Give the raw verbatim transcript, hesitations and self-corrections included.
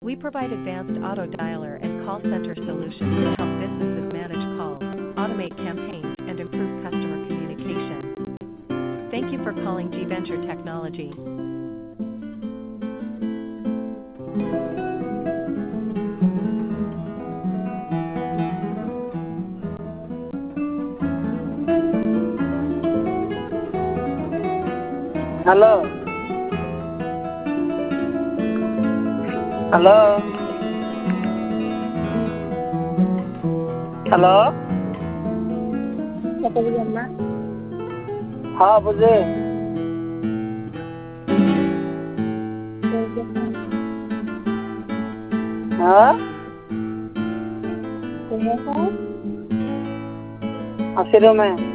We provide advanced auto dialer and call center solutions to help businesses manage calls, automate campaigns, and improve customer communication. Thank you for calling G Venture Technology. Hello. Hello. Hello हाँ बुझे हाँ अस्सी में